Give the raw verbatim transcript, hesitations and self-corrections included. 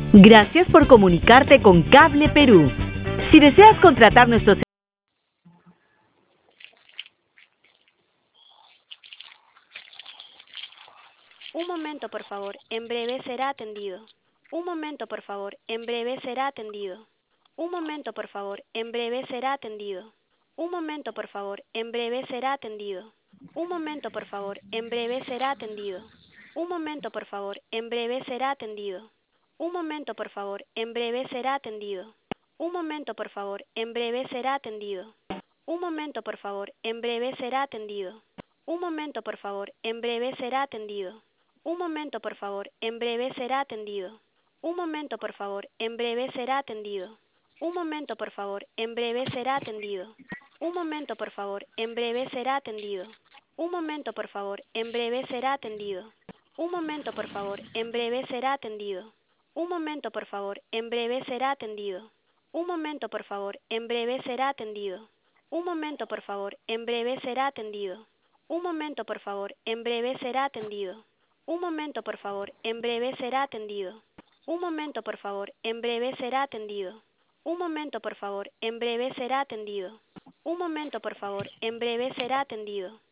Gracias por comunicarte con Cable Perú. Si deseas contratar nuestros Un momento, por favor. En breve será atendido. Un momento, por favor. En breve será atendido. Un momento, por favor. En breve será atendido. Un momento, por favor. En breve será atendido. Un momento, por favor. En breve será atendido. Un momento, por favor. En breve será atendido. Un momento, por favor. En breve será atendido. Un momento, por favor. En breve será atendido. Un momento, por favor. En breve será atendido. Un momento, por favor. En breve será atendido. Un momento, por favor. En breve será atendido. Un momento, por favor. En breve será atendido. Un momento, por favor. En breve será atendido. Un momento, por favor. En breve será atendido. Un momento, por favor. En breve será atendido. Un momento, por favor. En breve será atendido. Un momento, por favor. En breve será atendido. Un momento, por favor. En breve será atendido. Un momento, por favor. En breve será atendido. Un momento, por favor. En breve será atendido. Un momento, por favor. En breve será atendido. Un momento, por favor. En breve será atendido. Un momento, por favor. En breve será atendido. Un momento, por favor. En breve será atendido.